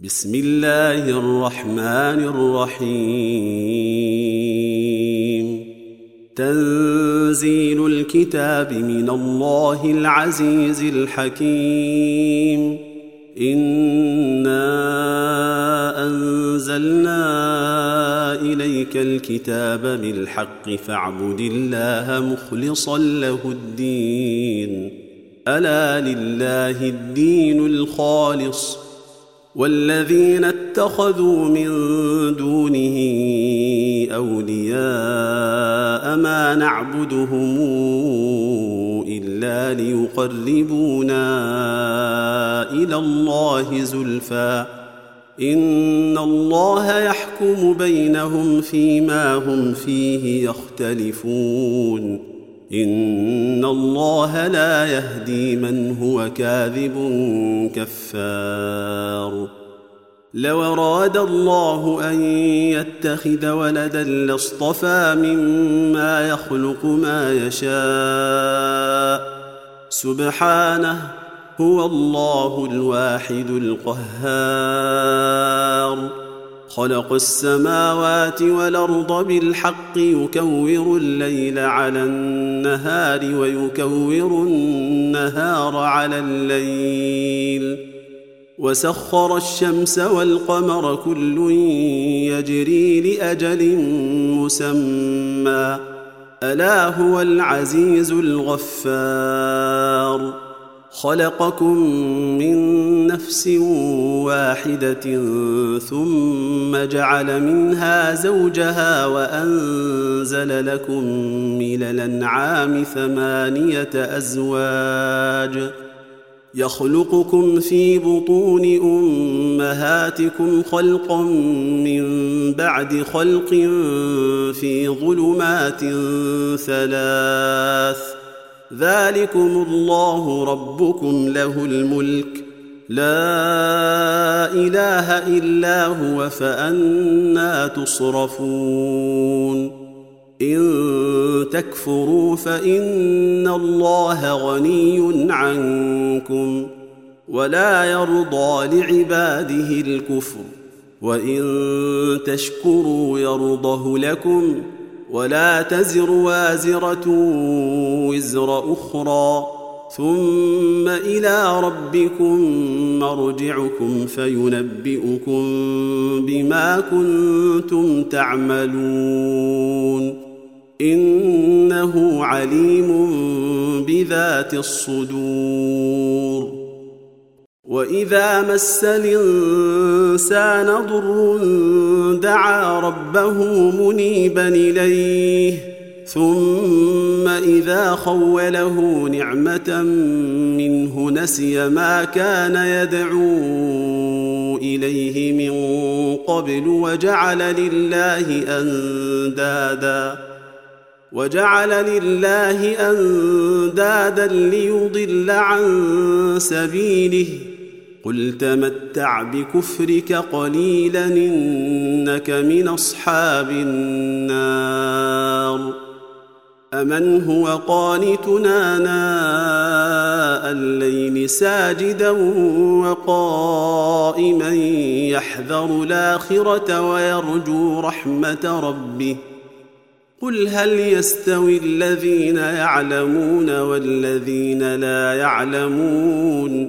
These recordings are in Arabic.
بسم الله الرحمن الرحيم. تنزيل الكتاب من الله العزيز الحكيم. إنا أنزلنا إليك الكتاب بالحق فاعبد الله مخلصا له الدين. ألا لله الدين الخالص، والذين اتخذوا من دونه أولياء ما نعبدهم إلا ليقربونا إلى الله زلفى إن الله يحكم بينهم فيما هم فيه يختلفون. إن الله لا يهدي من هو كاذب كفار. لو أراد الله أن يتخذ ولدا لاصطفى مما يخلق ما يشاء، سبحانه، هو الله الواحد القهار. خلق السماوات والأرض بالحق يكور الليل على النهار ويكور النهار على الليل، وسخر الشمس والقمر كل يجري لأجل مسمى، ألا هو العزيز الغفار. خلقكم من نفس واحدة ثم جعل منها زوجها وأنزل لكم من الأنعام 8 أزواج يخلقكم في بطون أمهاتكم خلقا من بعد خلق في ظلمات 3. ذلكم الله ربكم له الملك، لا إله إلا هو، فأنى تصرفون. إن تكفروا فإن الله غني عنكم ولا يرضى لعباده الكفر، وإن تشكروا يرضه لكم، ولا تزر وازرة وزر أخرى، ثم إلى ربكم مرجعكم فينبئكم بما كنتم تعملون. إنه عليم بذات الصدور. وإذا مس الإنسان ضر دعا ربه منيبا إليه، ثم إذا خوله نعمة منه نسي ما كان يدعو إليه من قبل وجعل لله أندادا ليضل عن سبيله. قل تمتع بكفرك قليلا إنك من أصحاب النار. أمن هو قانتنا آناء الليل ساجدا وقائما يحذر الآخرة ويرجو رحمة ربه. قل هل يستوي الذين يعلمون والذين لا يعلمون؟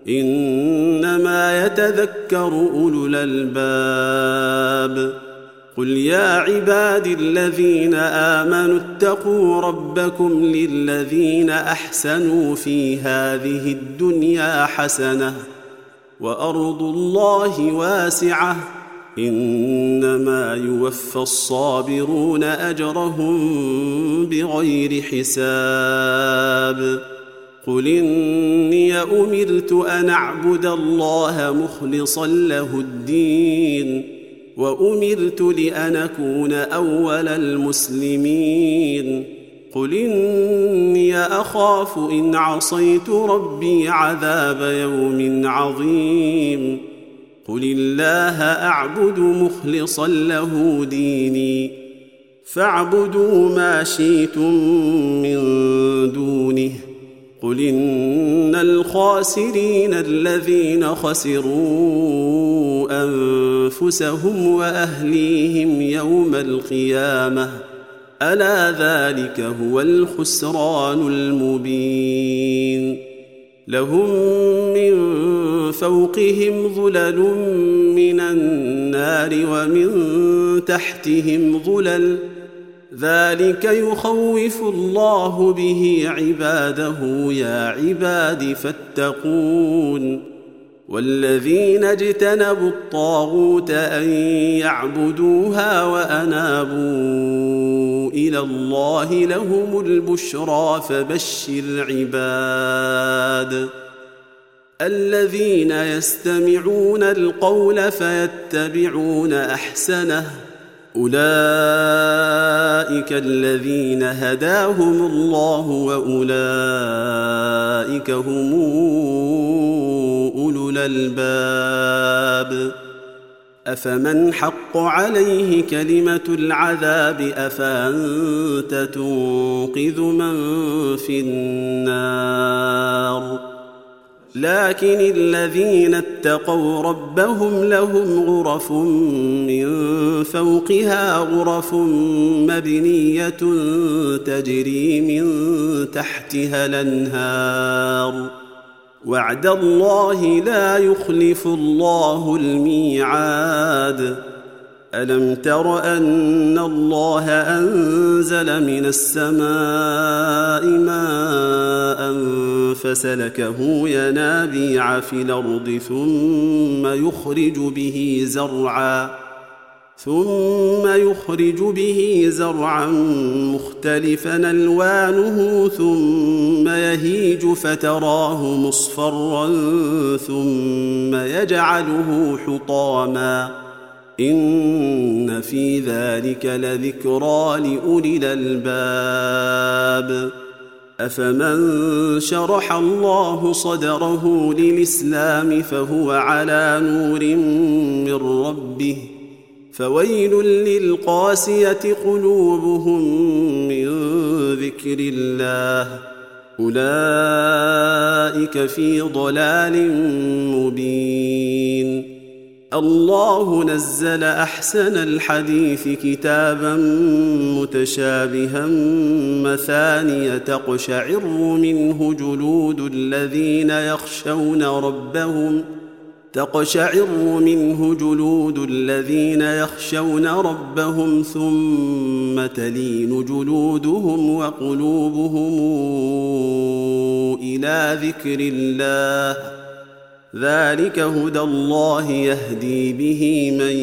إنما يتذكر أولو الألباب. قل يا عبادي الذين آمنوا اتقوا ربكم للذين أحسنوا في هذه الدنيا حسنة وأرض الله واسعة، إنما يوفى الصابرون أجرهم بغير حساب. قل إني أمرت أن أعبد الله مخلصا له الدين، وأمرت لأن أكون أول المسلمين. قل إني أخاف إن عصيت ربي عذاب يوم عظيم. قل الله أعبد مخلصا له ديني، فاعبدوا ما شئتم من دونه. قل إن الخاسرين الذين خسروا أنفسهم وأهليهم يوم القيامة ألا ذلك هو الخسران المبين لهم من فوقهم ظلل من النار ومن تحتهم ظلل ذلك يخوف الله به عباده يا عباد فاتقون والذين اجتنبوا الطاغوت أن يعبدوها وأنابوا إلى الله لهم البشرى فبشر عباد الذين يستمعون القول فيتبعون أحسنه أولئك الذين هداهم الله وأولئك هم أولو الألباب أفمن حق عليه كلمة العذاب أفأنت تنقذ من في النار لكن الذين اتقوا ربهم لهم غرف من فوقها غرف مبنية تجري من تحتها الأنهار وعد الله لا يخلف الله الميعاد ألم تر أن الله أنزل من السماء ماء فسلكه ينابيع في الأرض ثم يخرج به زرعا مختلفا ألوانه ثم يهيج فتراه مصفرا ثم يجعله حطاما إن في ذلك لذكرى لأولي الألباب أفمن شرح الله صدره للإسلام فهو على نور من ربه فويل للقاسية قلوبهم من ذكر الله أولئك في ضلال مبين الله نزل أحسن الحديث كتابا متشابها مثانية تقشعر منه جلود الذين يخشون ربهم ثم تلين جلودهم وقلوبهم إلى ذكر الله ذلك هدى الله يهدي به من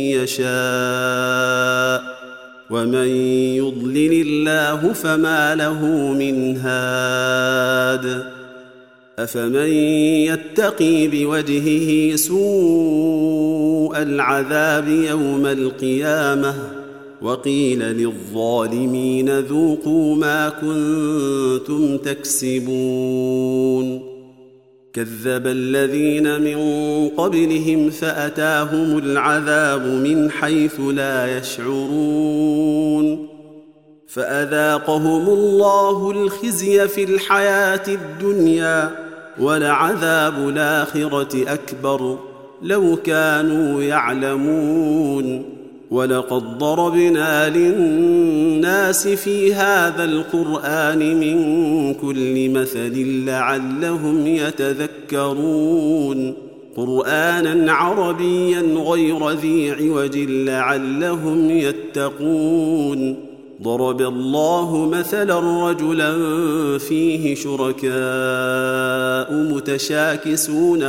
يشاء ومن يضلل الله فما له من هاد أفمن يتقي بوجهه سوء العذاب يوم القيامة وقيل للظالمين ذوقوا ما كنتم تكسبون كذب الذين من قبلهم فأتاهم العذاب من حيث لا يشعرون فأذاقهم الله الخزي في الحياة الدنيا ولعذاب الآخرة أكبر لو كانوا يعلمون ولقد ضربنا للناس في هذا القرآن من كل مثل لعلهم يتذكرون قرآنا عربيا غير ذي عوج لعلهم يتقون ضرب الله مثلا رجلا فيه شركاء متشاكسون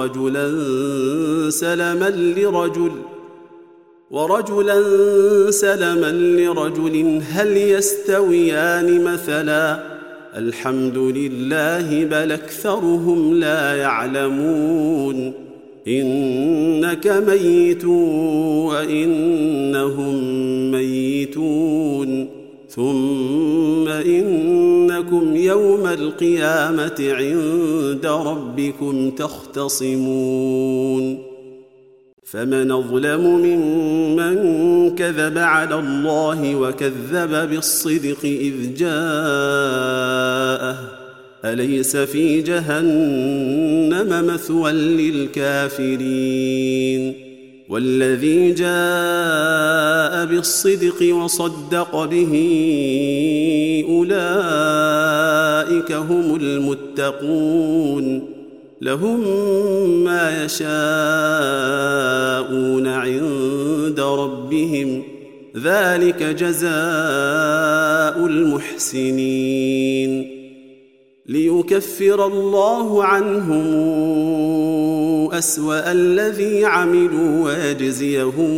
ورجلا سلما لرجل هل يستويان مثلا الحمد لله بل أكثرهم لا يعلمون إنك ميت وإنهم ميتون ثم إنكم يوم القيامة عند ربكم تختصمون فمن أظلم ممن كذب على الله وكذب بالصدق إذ جاءه أليس في جهنم مثوى للكافرين والذي جاء بالصدق وصدق به أولئك هم المتقون لهم ما يشاءون عند ربهم ذلك جزاء المحسنين ليكفر الله عنهم أسوأ الذي عملوا ويجزيهم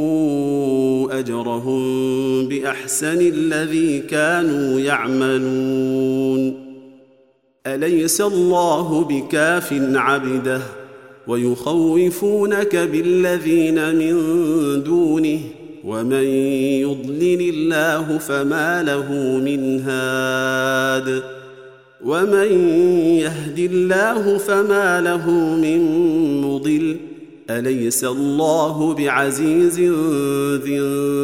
أجرهم بأحسن الذي كانوا يعملون أليس الله بكاف عبده ويخوفونك بالذين من دونه ومن يضلل الله فما له من هاد ومن يهد الله فما له من مضل أليس الله بعزيز ذي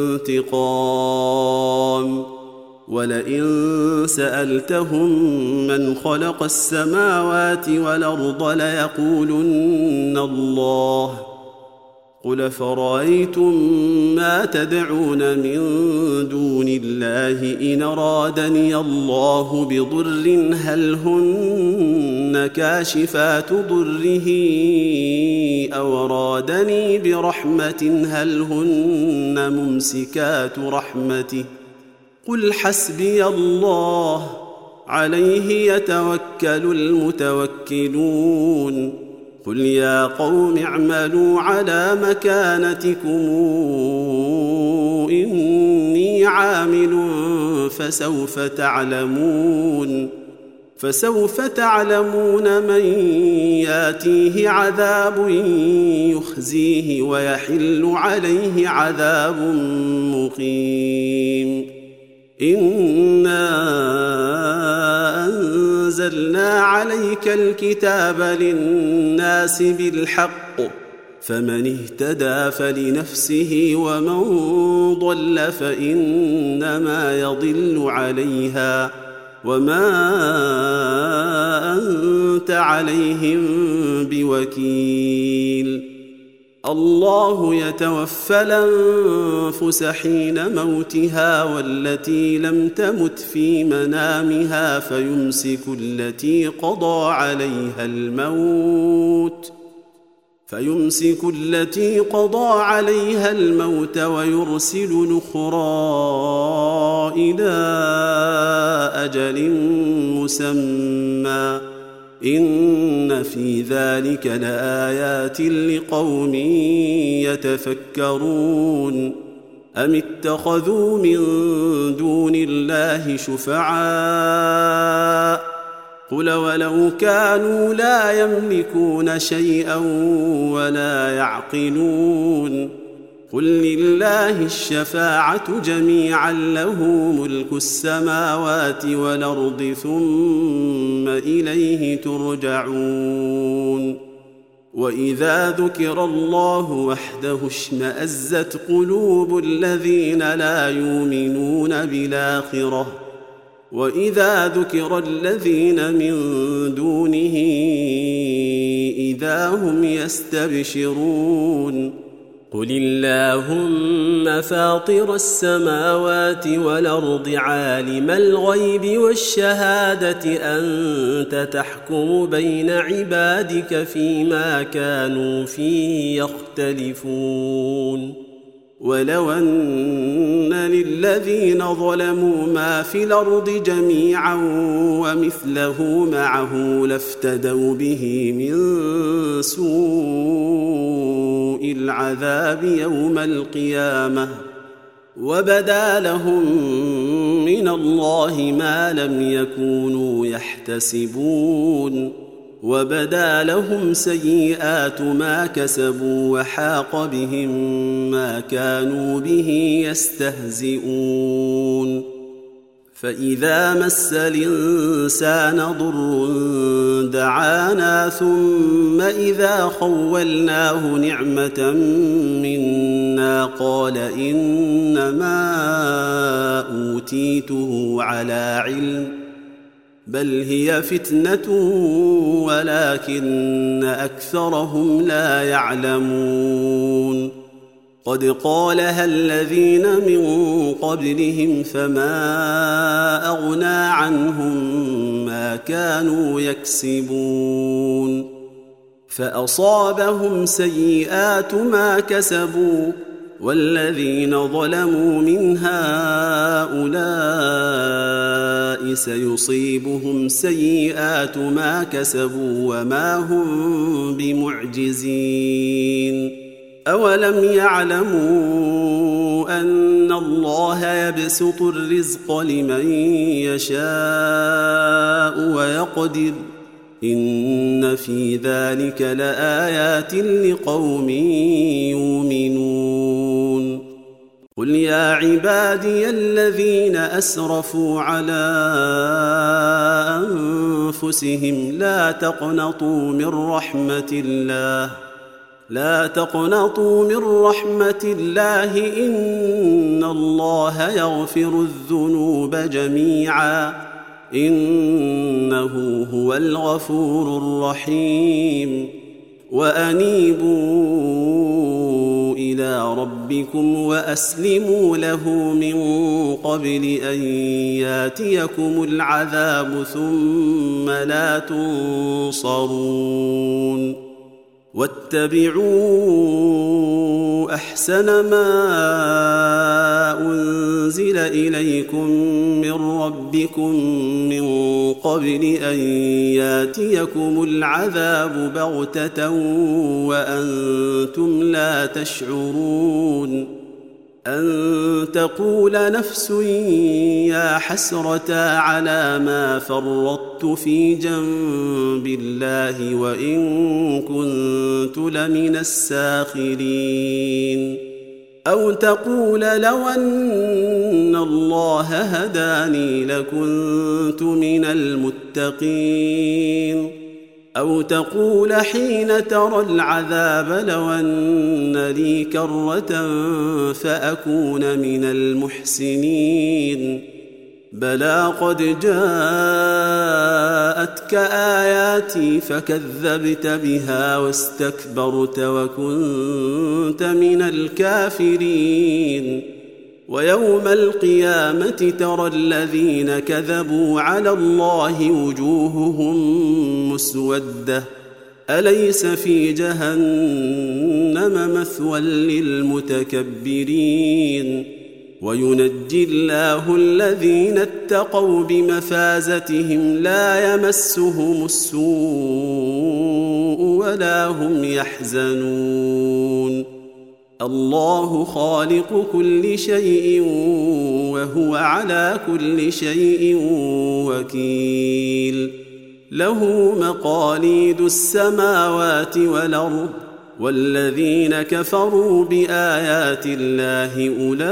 انتقام ولئن سألتهم من خلق السماوات والأرض ليقولن الله قل فرأيتم ما تدعون من دون الله إن أرادني الله بضر هل هن كاشفات ضره أو أرادني برحمة هل هن ممسكات رحمته قل حسبي الله عليه يتوكل المتوكلون قل يا قوم اعملوا على مكانتكم إني عامل فسوف تعلمون من ياتيه عذاب يخزيه ويحل عليه عذاب مقيم إنا أنزلنا عليك الكتاب للناس بالحق فمن اهتدى فلنفسه ومن ضل فإنما يضل عليها وما أنت عليهم بوكيل الله يتوفى الأنفس حين موتها والتي لم تمت في منامها فيمسك التي قضى عليها الموت ويرسل الأخرى إلى أجل مسمى إن في ذلك لآيات لقوم يتفكرون أم اتخذوا من دون الله شفعاء قل ولو كانوا لا يملكون شيئا ولا يعقلون قل لله الشفاعة جميعا له ملك السماوات والأرض ثم إليه ترجعون وإذا ذكر الله وحده اشمأزت قلوب الذين لا يؤمنون بالآخرة وإذا ذكر الذين من دونه إذا هم يستبشرون قل اللهم فاطر السماوات والأرض عالم الغيب والشهادة أنت تحكم بين عبادك فيما كانوا فيه يختلفون ولو أن للذين ظلموا ما في الأرض جميعا ومثله معه لافتدوا به من سوء العذاب يوم القيامة وبدا لهم من الله ما لم يكونوا يحتسبون وبدا لهم سيئات ما كسبوا وحاق بهم ما كانوا به يستهزئون فإذا مس الإنسان ضر دعانا ثم إذا خولناه نعمة منا قال إنما أوتيته على علم بل هي فتنة ولكن أكثرهم لا يعلمون قد قالها الذين من قبلهم فما أغنى عنهم ما كانوا يكسبون فأصابهم سيئات ما كسبوا والذين ظلموا من هؤلاء سيصيبهم سيئات ما كسبوا وما هم بمعجزين أولم يعلموا أن الله يبسط الرزق لمن يشاء ويقدر إن في ذلك لآيات لقوم يؤمنون قل يا عبادي الذين أسرفوا على أنفسهم لا تقنطوا من رحمة الله إن الله يغفر الذنوب جميعا إنه هو الغفور الرحيم وأنيبوا إلى ربكم وأسلموا له من قبل أن ياتيكم العذاب ثم لا تنصرون واتبعوا أحسن ما أنزل إليكم من ربكم من قبل أن ياتيكم العذاب بغتة وأنتم لا تشعرون أن تقول نفس يا حسرة على ما فرطت في جنب الله وإن كنت لمن الساخرين أو تقول لو أن الله هداني لكنت من المتقين أو تقول حين ترى العذاب لو أن لي كرة فأكون من المحسنين بلى قد جاءتك آياتي فكذبت بها واستكبرت وكنت من الكافرين ويوم القيامة ترى الذين كذبوا على الله وجوههم مسودة أليس في جهنم مثوى للمتكبرين وينجي الله الذين اتقوا بمفازتهم لا يمسهم السوء ولا هم يحزنون الله خالق كل شيء وهو على كل شيء وكيل له مقاليد السماوات والأرض والذين كفروا بآيات الله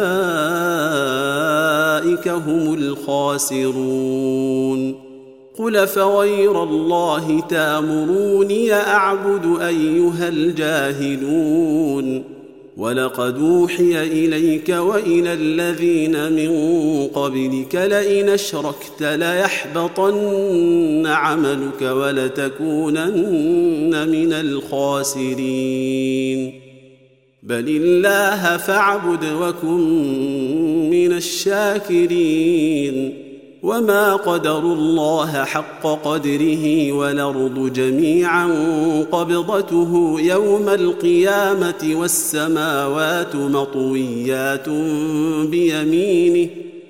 أولئك هم الخاسرون قل فغير الله تأمروني أعبد أيها الجاهلون ولقد أوحي إليك وإلى الذين من قبلك لئن أشركت ليحبطن عملك ولتكونن من الخاسرين بل الله فاعبد وكن من الشاكرين وما قدروا الله حق قدره والأرض جميعا قبضته يوم القيامة والسماوات مطويات بيمينه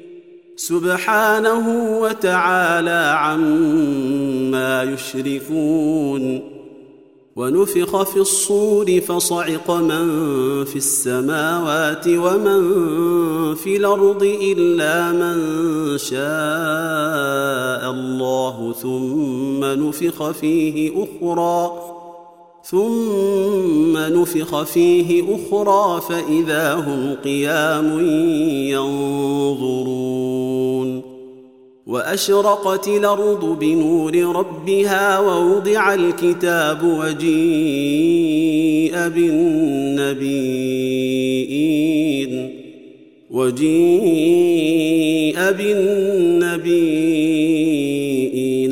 سبحانه وتعالى عما يشركون ونفخ في الصور فصعق من في السماوات ومن في الأرض إلا من شاء الله ثم نفخ فيه أخرى فإذا هم قيام ينظرون وأشرقت الأرض بنور ربها ووضع الكتاب وجيء بالنبيين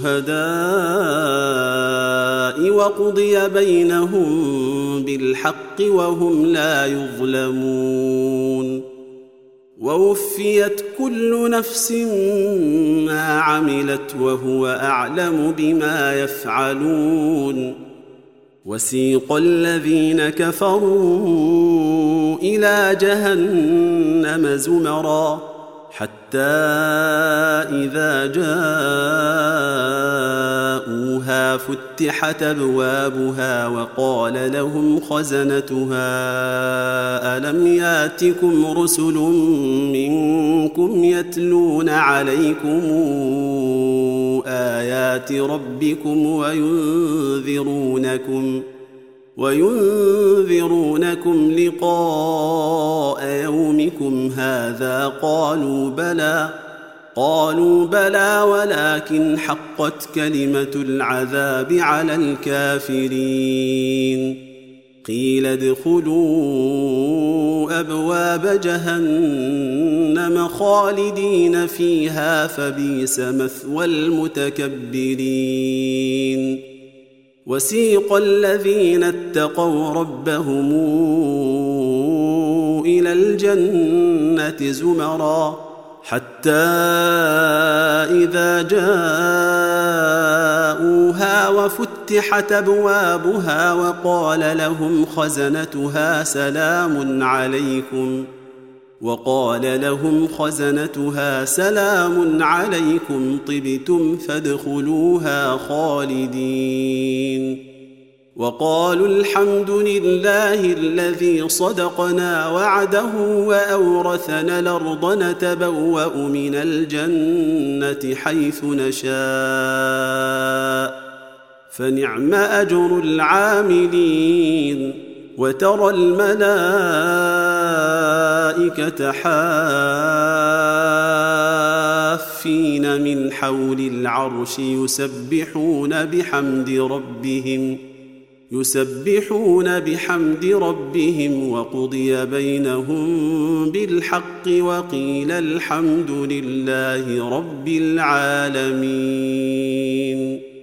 والشهداء وقضي بينهم بالحق بالحق وهم لا يظلمون ووفيت كل نفس ما عملت وهو أعلم بما يفعلون وسيق الذين كفروا إلى جهنم زمرا حتى إذا جاءوها فتحت أبوابها وقال لهم خزنتها ألم ياتكم رسل منكم يتلون عليكم آيات ربكم وينذرونكم لقاء يومكم هذا قالوا بلى ولكن حقت كلمة العذاب على الكافرين قيل ادخلوا أبواب جهنم خالدين فيها فبئس مثوى المتكبرين وسيق الذين اتقوا ربهم إلى الجنة زمرا حتى إذا جاءوها وفتحت أبوابها وقال لهم خزنتها سلام عليكم طبتم فادخلوها خالدين وقالوا الحمد لله الذي صدقنا وعده وأورثنا الأرض نتبوأ من الجنة حيث نشاء فنعم أجر العاملين وترى الملائكة حافين من حول العرش يسبحون بحمد ربهم وقضي بينهم بالحق وقيل الحمد لله رب العالمين.